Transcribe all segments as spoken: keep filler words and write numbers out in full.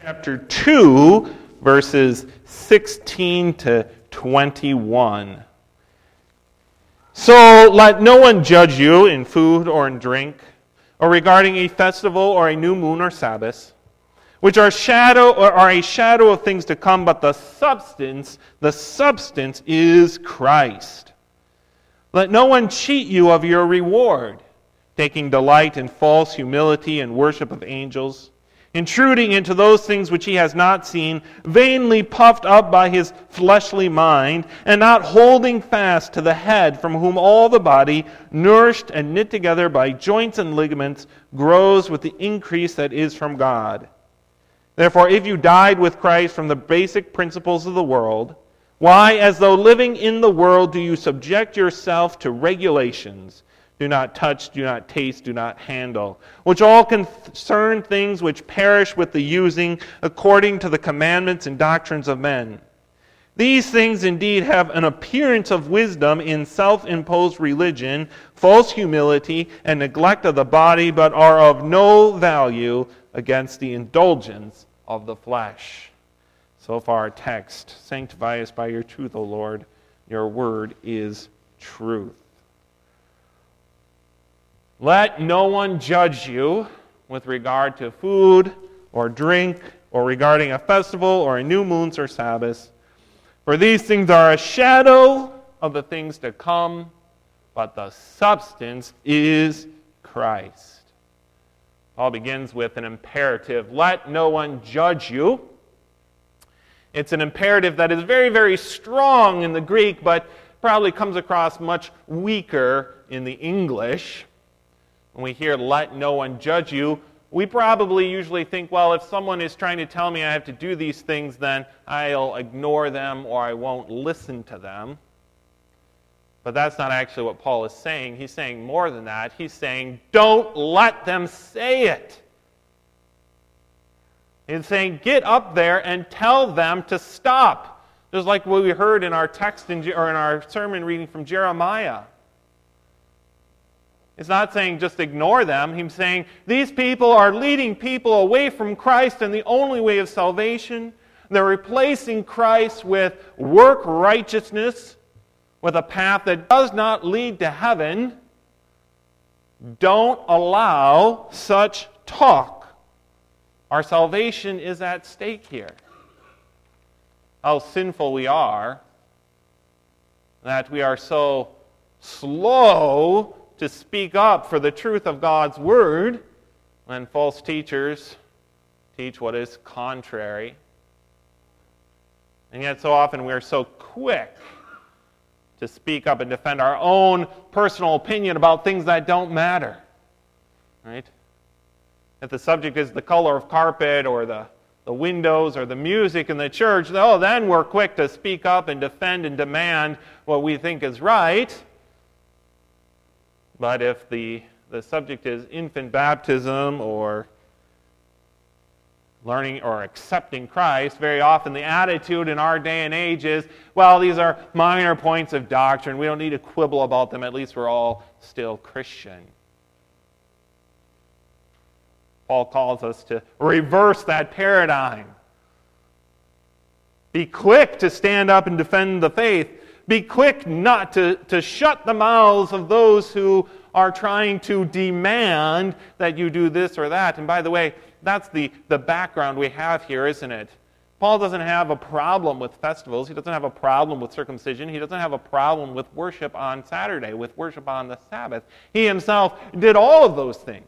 chapter two, verses sixteen to twenty-one. So let no one judge you in food or in drink, or regarding a festival or a new moon or Sabbath, which are shadow or are a shadow of things to come, but the substance, the substance is Christ. Let no one cheat you of your reward, taking delight in false humility and worship of angels, intruding into those things which he has not seen, vainly puffed up by his fleshly mind, and not holding fast to the head, from whom all the body, nourished and knit together by joints and ligaments, grows with the increase that is from God. Therefore, if you died with Christ from the basic principles of the world, why, as though living in the world, do you subject yourself to regulations? Do not touch, do not taste, do not handle, which all concern things which perish with the using, according to the commandments and doctrines of men. These things indeed have an appearance of wisdom in self-imposed religion, false humility, and neglect of the body, but are of no value against the indulgence of the flesh. So far our text. Sanctify us by your truth, O Lord. Your word is truth. Let no one judge you with regard to food or drink or regarding a festival or a new moon or Sabbath. For these things are a shadow of the things to come, but the substance is Christ. Paul begins with an imperative. Let no one judge you. It's an imperative that is very, very strong in the Greek, but probably comes across much weaker in the English. When we hear, let no one judge you, we probably usually think, well, if someone is trying to tell me I have to do these things, then I'll ignore them or I won't listen to them. But that's not actually what Paul is saying. He's saying more than that. He's saying, don't let them say it. He's saying, get up there and tell them to stop. Just like what we heard in our text in, or in our sermon reading from Jeremiah. It's not saying just ignore them. He's saying these people are leading people away from Christ and the only way of salvation. They're replacing Christ with work righteousness, with a path that does not lead to heaven. Don't allow such talk. Our salvation is at stake here. How sinful we are that we are so slow to speak up for the truth of God's Word when false teachers teach what is contrary. And yet so often we are so quick to speak up and defend our own personal opinion about things that don't matter. Right? If the subject is the color of carpet or the, the windows or the music in the church, oh, then we're quick to speak up and defend and demand what we think is right. But if the, the subject is infant baptism or learning or accepting Christ, very often the attitude in our day and age is, well, these are minor points of doctrine. We don't need to quibble about them. At least we're all still Christian. Paul calls us to reverse that paradigm. Be quick to stand up and defend the faith. Be quick not to, to shut the mouths of those who are trying to demand that you do this or that. And by the way, that's the, the background we have here, isn't it? Paul doesn't have a problem with festivals. He doesn't have a problem with circumcision. He doesn't have a problem with worship on Saturday, with worship on the Sabbath. He himself did all of those things.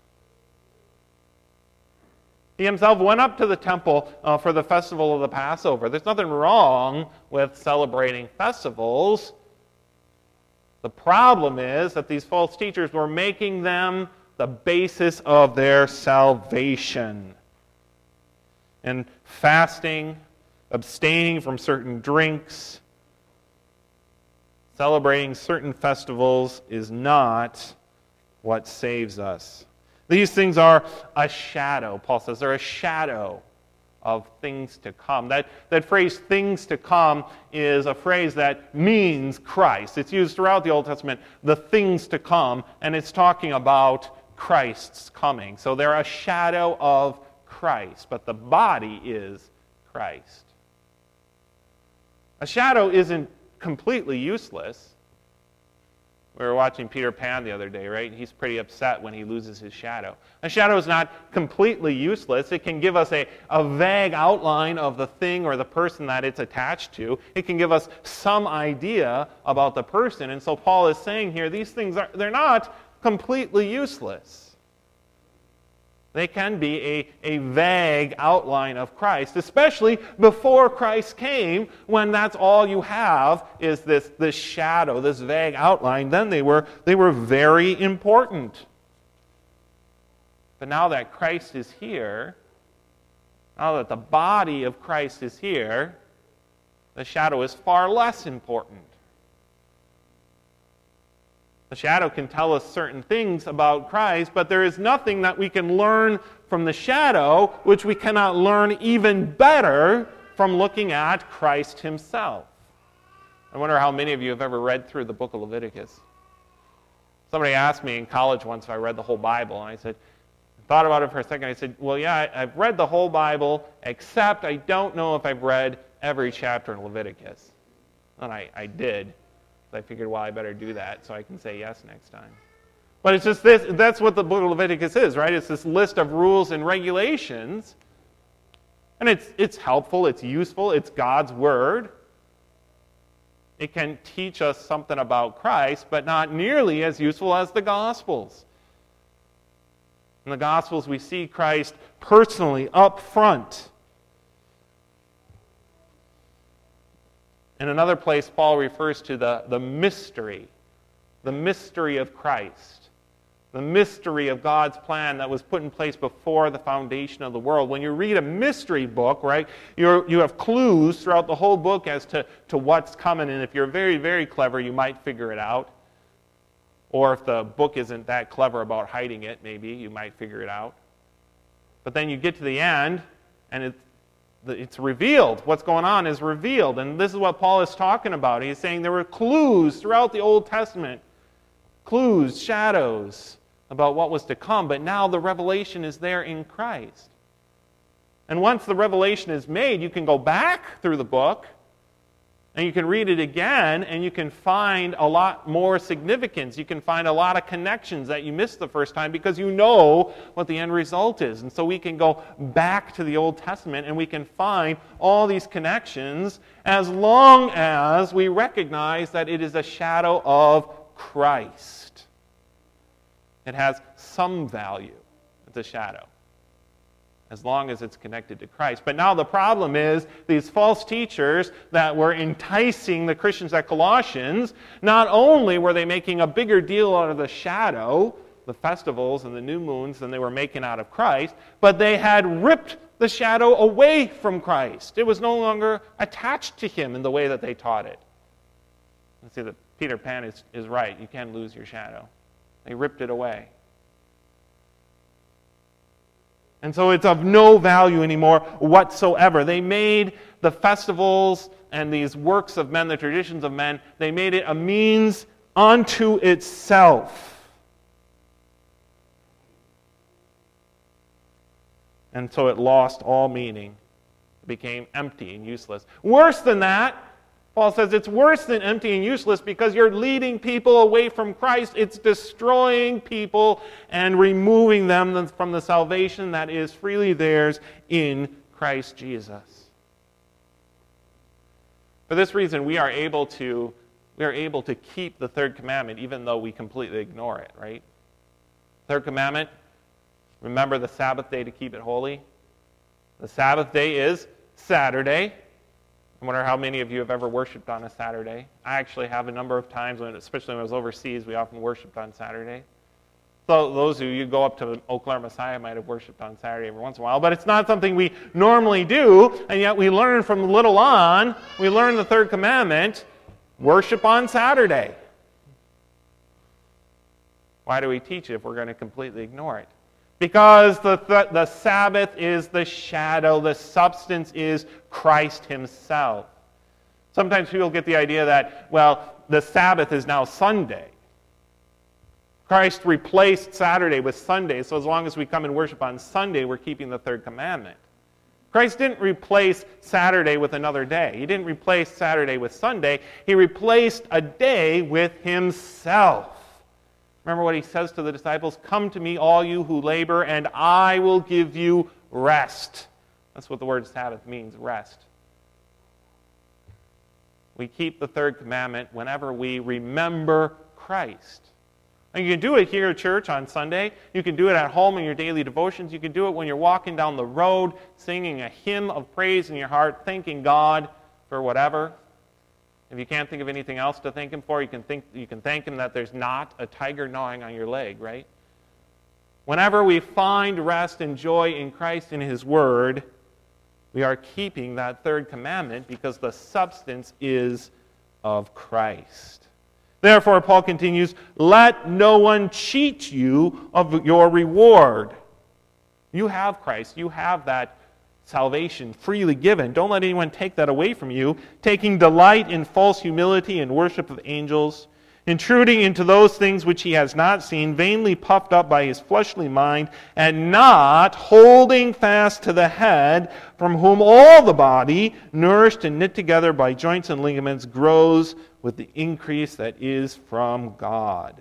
He himself went up to the temple uh, for the festival of the Passover. There's nothing wrong with celebrating festivals. The problem is that these false teachers were making them the basis of their salvation. And fasting, abstaining from certain drinks, celebrating certain festivals is not what saves us. These things are a shadow, Paul says. They're a shadow of things to come. That, that phrase, things to come, is a phrase that means Christ. It's used throughout the Old Testament, the things to come, and it's talking about Christ's coming. So they're a shadow of Christ. Christ, but the body is Christ. A shadow isn't completely useless. We were watching Peter Pan the other day, right? He's pretty upset when he loses his shadow. A shadow is not completely useless. It can give us a, a vague outline of the thing or the person that it's attached to. It can give us some idea about the person. And so Paul is saying here, these things, are they're not completely useless. They can be a, a vague outline of Christ, especially before Christ came, when that's all you have is this, this shadow, this vague outline. Then they were, they were very important. But now that Christ is here, now that the body of Christ is here, the shadow is far less important. The shadow can tell us certain things about Christ, but there is nothing that we can learn from the shadow which we cannot learn even better from looking at Christ himself. I wonder how many of you have ever read through the book of Leviticus. Somebody asked me in college once if I read the whole Bible, and I said, thought about it for a second. I said, well, yeah, I've read the whole Bible, except I don't know if I've read every chapter in Leviticus. And I, I did. I figured, well, I better do that so I can say yes next time. But it's just this, that's what the book of Leviticus is, right? It's this list of rules and regulations. And it's it's helpful, it's useful, it's God's word. It can teach us something about Christ, but not nearly as useful as the Gospels. In the Gospels, we see Christ personally up front. In another place, Paul refers to the, the mystery, the mystery of Christ, the mystery of God's plan that was put in place before the foundation of the world. When you read a mystery book, right, you're, you have clues throughout the whole book as to, to what's coming, and if you're very, very clever, you might figure it out. Or if the book isn't that clever about hiding it, maybe, you might figure it out. But then you get to the end, and it's It's revealed. What's going on is revealed. And this is what Paul is talking about. He's saying there were clues throughout the Old Testament. Clues, shadows about what was to come. But now the revelation is there in Christ. And once the revelation is made, you can go back through the book and you can read it again, and you can find a lot more significance. You can find a lot of connections that you missed the first time because you know what the end result is. And so we can go back to the Old Testament and we can find all these connections as long as we recognize that it is a shadow of Christ. It has some value. It's a shadow, as long as it's connected to Christ. But now the problem is these false teachers that were enticing the Christians at Colossians, not only were they making a bigger deal out of the shadow, the festivals and the new moons, than they were making out of Christ, but they had ripped the shadow away from Christ. It was no longer attached to him in the way that they taught it. And see that Peter Pan is, is right. You can lose your shadow. They ripped it away. And so it's of no value anymore whatsoever. They made the festivals and these works of men, the traditions of men, they made it a means unto itself. And so it lost all meaning. It became empty and useless. Worse than that, Paul says it's worse than empty and useless because you're leading people away from Christ. It's destroying people and removing them from the salvation that is freely theirs in Christ Jesus. For this reason, we are able to we are able to keep the third commandment even though we completely ignore it, right? Third commandment, remember the Sabbath day to keep it holy. The Sabbath day is Saturday. I wonder how many of you have ever worshipped on a Saturday. I actually have a number of times, when, especially when I was overseas, we often worshipped on Saturday. So those of you who go up to Eau Claire Messiah might have worshipped on Saturday every once in a while, but it's not something we normally do, and yet we learn from little on, we learn the third commandment, worship on Saturday. Why do we teach it if we're going to completely ignore it? Because the, the, the Sabbath is the shadow, the substance is Christ himself. Sometimes people get the idea that, well, the Sabbath is now Sunday. Christ replaced Saturday with Sunday, so as long as we come and worship on Sunday, we're keeping the third commandment. Christ didn't replace Saturday with another day. He didn't replace Saturday with Sunday. He replaced a day with himself. Remember what he says to the disciples? Come to me, all you who labor, and I will give you rest. That's what the word Sabbath means, rest. We keep the third commandment whenever we remember Christ. And you can do it here at church on Sunday. You can do it at home in your daily devotions. You can do it when you're walking down the road, singing a hymn of praise in your heart, thanking God for whatever. If you can't think of anything else to thank him for, you can think you can thank him that there's not a tiger gnawing on your leg, right? Whenever we find rest and joy in Christ and his word, we are keeping that third commandment because the substance is of Christ. Therefore, Paul continues, let no one cheat you of your reward. You have Christ. You have that salvation freely given. Don't let anyone take that away from you, taking delight in false humility and worship of angels, intruding into those things which he has not seen, vainly puffed up by his fleshly mind, and not holding fast to the head, from whom all the body, nourished and knit together by joints and ligaments, grows with the increase that is from God.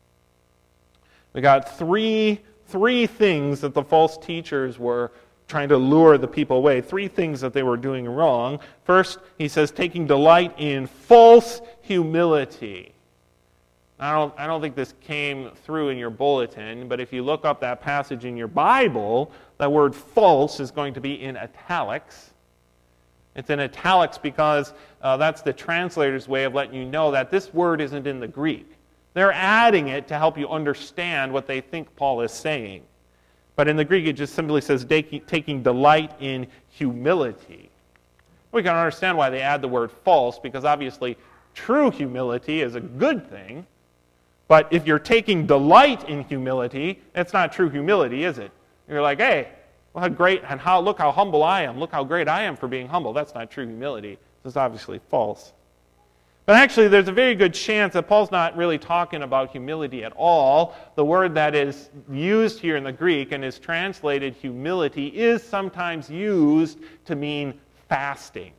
We got three, three things that the false teachers were trying to lure the people away. Three things that they were doing wrong. First, he says, taking delight in false humility. I don't, I don't think this came through in your bulletin, but if you look up that passage in your Bible, that word false is going to be in italics. It's in italics because uh, that's the translator's way of letting you know that this word isn't in the Greek. They're adding it to help you understand what they think Paul is saying. But in the Greek, it just simply says taking delight in humility. We can understand why they add the word false, because obviously true humility is a good thing. But if you're taking delight in humility, it's not true humility, is it? You're like, hey, well, how great, and how look how humble I am. Look how great I am for being humble. That's not true humility. This is obviously false. But actually, there's a very good chance that Paul's not really talking about humility at all. The word that is used here in the Greek and is translated humility is sometimes used to mean fasting.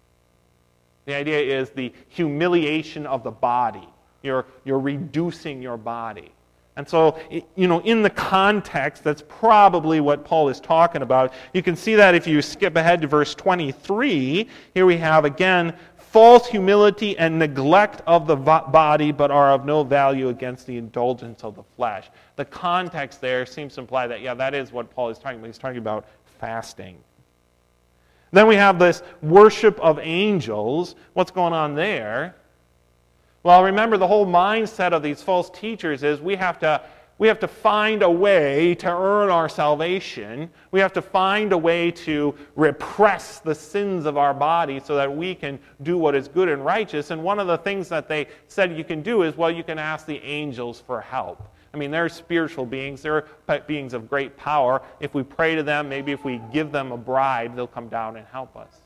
The idea is the humiliation of the body. You're, you're reducing your body. And so, you know, in the context, that's probably what Paul is talking about. You can see that if you skip ahead to verse twenty-three. Here we have, again, false humility and neglect of the body, but are of no value against the indulgence of the flesh. The context there seems to imply that, yeah, that is what Paul is talking about. He's talking about fasting. Then we have this worship of angels. What's going on there? Well, remember, the whole mindset of these false teachers is we have to we have to find a way to earn our salvation. We have to find a way to repress the sins of our body so that we can do what is good and righteous. And one of the things that they said you can do is, well, you can ask the angels for help. I mean, they're spiritual beings. They're beings of great power. If we pray to them, maybe if we give them a bribe, they'll come down and help us.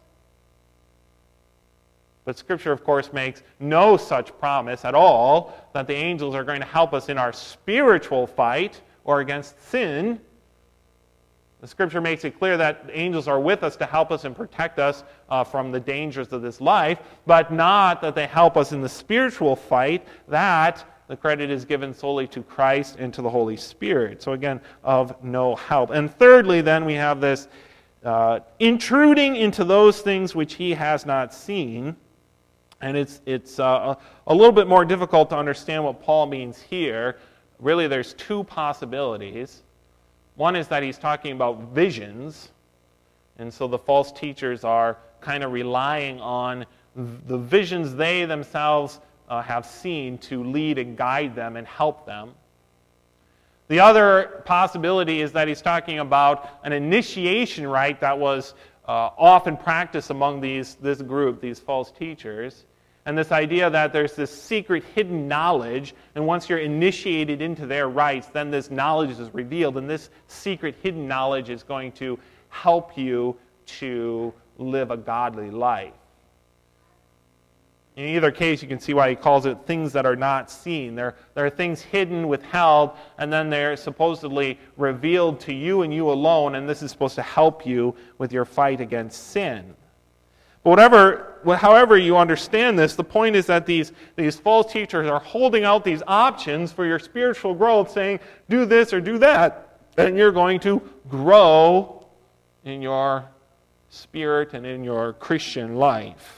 But Scripture, of course, makes no such promise at all that the angels are going to help us in our spiritual fight or against sin. The Scripture makes it clear that the angels are with us to help us and protect us uh, from the dangers of this life, but not that they help us in the spiritual fight. That the credit is given solely to Christ and to the Holy Spirit. So again, of no help. And thirdly, then, we have this uh, intruding into those things which he has not seen. And it's, it's uh, a little bit more difficult to understand what Paul means here. Really, there's two possibilities. One is that he's talking about visions. And so the false teachers are kind of relying on the visions they themselves uh, have seen to lead and guide them and help them. The other possibility is that he's talking about an initiation rite that was uh, often practiced among these this group, these false teachers. And this idea that there's this secret hidden knowledge, and once you're initiated into their rites, then this knowledge is revealed, and this secret hidden knowledge is going to help you to live a godly life. In either case, you can see why he calls it things that are not seen. There, there are things hidden, withheld, and then they're supposedly revealed to you and you alone, and this is supposed to help you with your fight against sin. But whatever, however you understand this, the point is that these, these false teachers are holding out these options for your spiritual growth, saying, do this or do that, and you're going to grow in your spirit and in your Christian life.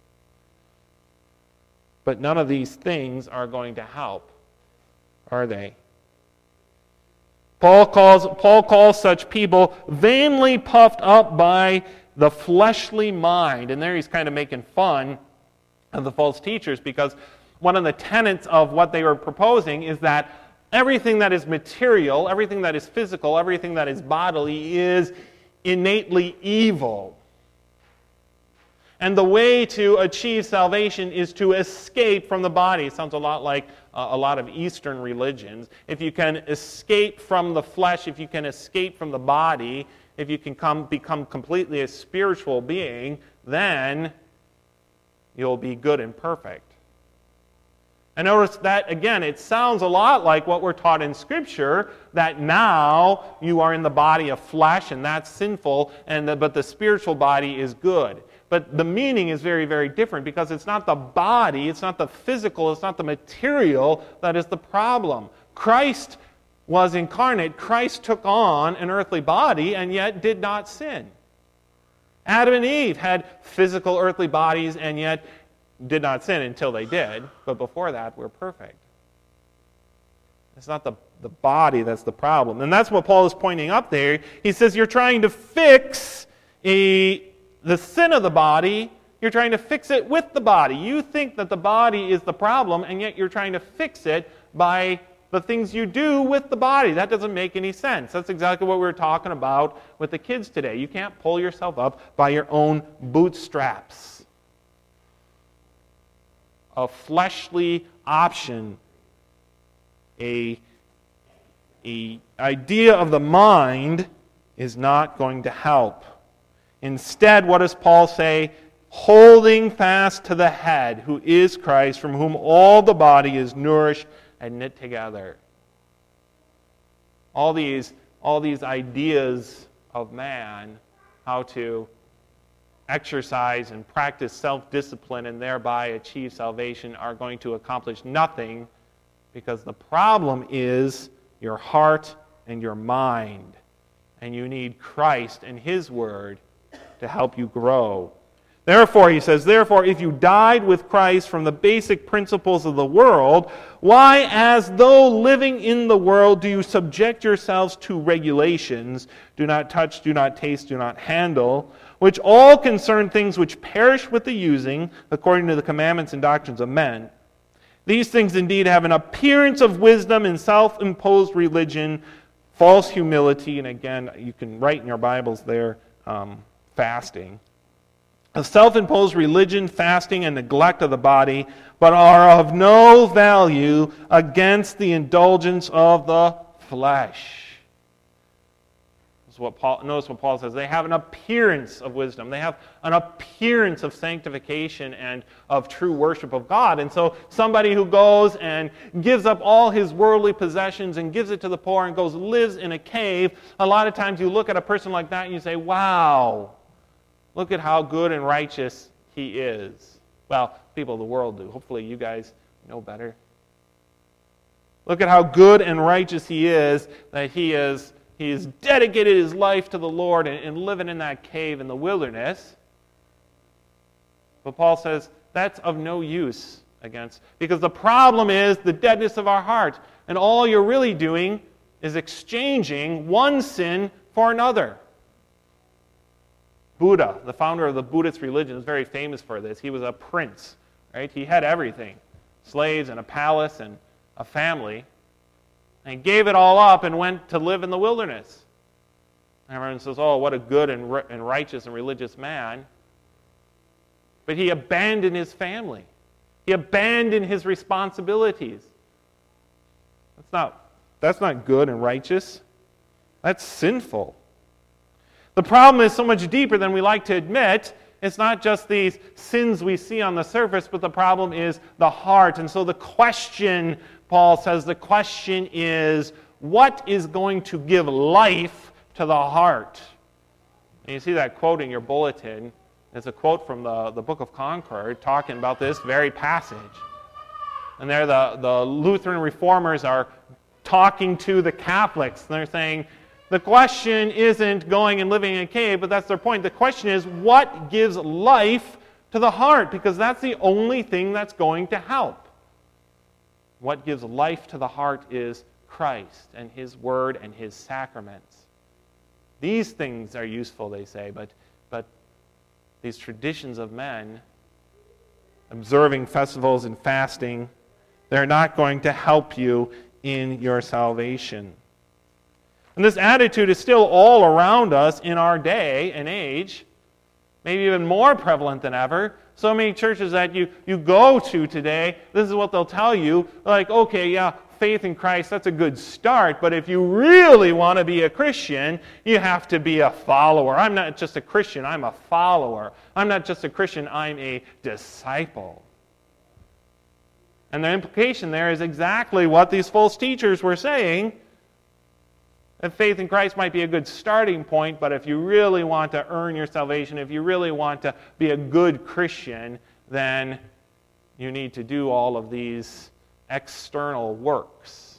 But none of these things are going to help, are they? Paul calls, Paul calls such people vainly puffed up by the fleshly mind. And there he's kind of making fun of the false teachers, because one of the tenets of what they were proposing is that everything that is material, everything that is physical, everything that is bodily is innately evil. And the way to achieve salvation is to escape from the body. It sounds a lot like uh, a lot of Eastern religions. If you can escape from the flesh, if you can escape from the body, if you can come, become completely a spiritual being, then you'll be good and perfect. And notice that, again, it sounds a lot like what we're taught in Scripture, that now you are in the body of flesh, and that's sinful, and the, but the spiritual body is good. But the meaning is very, very different, because it's not the body, it's not the physical, it's not the material that is the problem. Christ was incarnate. Christ took on an earthly body and yet did not sin. Adam and Eve had physical earthly bodies and yet did not sin until they did. But before that, we're perfect. It's not the, the body that's the problem. And that's what Paul is pointing up there. He says you're trying to fix a... the sin of the body, you're trying to fix it with the body. You think that the body is the problem, and yet you're trying to fix it by the things you do with the body. That doesn't make any sense. That's exactly what we were talking about with the kids today. You can't pull yourself up by your own bootstraps. A fleshly option, a, a idea of the mind is not going to help. Instead, what does Paul say? Holding fast to the head, who is Christ, from whom all the body is nourished and knit together. All these, all these ideas of man, how to exercise and practice self-discipline and thereby achieve salvation, are going to accomplish nothing, because the problem is your heart and your mind. And you need Christ and His Word to help you grow. Therefore, he says, therefore, if you died with Christ from the basic principles of the world, why, as though living in the world, do you subject yourselves to regulations, do not touch, do not taste, do not handle, which all concern things which perish with the using, according to the commandments and doctrines of men? These things indeed have an appearance of wisdom in self-imposed religion, false humility, and again, you can write in your Bibles there, um, fasting. A self-imposed religion, fasting, and neglect of the body, but are of no value against the indulgence of the flesh. This is what Paul, notice what Paul says. They have an appearance of wisdom. They have an appearance of sanctification and of true worship of God. And so somebody who goes and gives up all his worldly possessions and gives it to the poor and goes lives in a cave, a lot of times you look at a person like that and you say, wow, look at how good and righteous he is. Well, people of the world do. Hopefully you guys know better. Look at how good and righteous he is, that he is he has dedicated his life to the Lord and, and living in that cave in the wilderness. But Paul says that's of no use against, because the problem is the deadness of our heart. And all you're really doing is exchanging one sin for another. Buddha, the founder of the Buddhist religion, is very famous for this. He was a prince, right? He had everything, slaves and a palace and a family, and he gave it all up and went to live in the wilderness. And everyone says, oh, what a good and, ri- and righteous and religious man. But he abandoned his family. He abandoned his responsibilities. That's not, that's not good and righteous. That's sinful. The problem is so much deeper than we like to admit. It's not just these sins we see on the surface, but the problem is the heart. And so the question, Paul says, the question is, what is going to give life to the heart? And you see that quote in your bulletin. It's a quote from the, the Book of Concord talking about this very passage. And there the, the Lutheran reformers are talking to the Catholics. And they're saying, the question isn't going and living in a cave, but that's their point. The question is, what gives life to the heart? Because that's the only thing that's going to help. What gives life to the heart is Christ and His Word and His sacraments. These things are useful, they say, but, but these traditions of men, observing festivals and fasting, they're not going to help you in your salvation. And this attitude is still all around us in our day and age, maybe even more prevalent than ever. So many churches that you, you go to today, this is what they'll tell you, like, okay, yeah, faith in Christ, that's a good start, but if you really want to be a Christian, you have to be a follower. I'm not just a Christian, I'm a follower. I'm not just a Christian, I'm a disciple. And the implication there is exactly what these false teachers were saying. That faith in Christ might be a good starting point, but if you really want to earn your salvation, if you really want to be a good Christian, then you need to do all of these external works.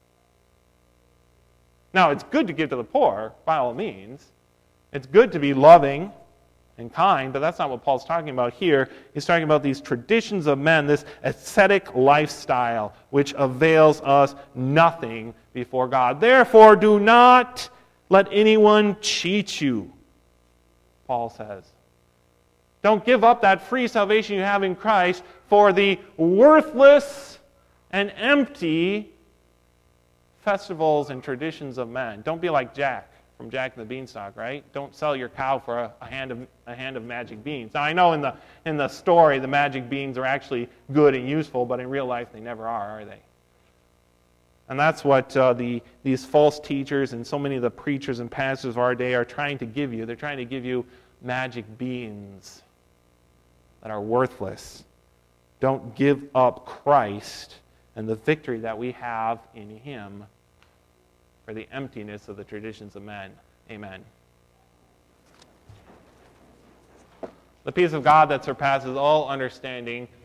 Now, it's good to give to the poor, by all means. It's good to be loving and kind, but that's not what Paul's talking about here. He's talking about these traditions of men, this ascetic lifestyle, which avails us nothing before God. Therefore, do not let anyone cheat you, Paul says. Don't give up that free salvation you have in Christ for the worthless and empty festivals and traditions of men. Don't be like Jack from Jack and the Beanstalk, right? Don't sell your cow for a, a hand of a hand of magic beans. Now, I know in the in the story the magic beans are actually good and useful, but in real life they never are, are they? And that's what uh, the these false teachers and so many of the preachers and pastors of our day are trying to give you. They're trying to give you magic beans that are worthless. Don't give up Christ and the victory that we have in Him for the emptiness of the traditions of men. Amen. The peace of God that surpasses all understanding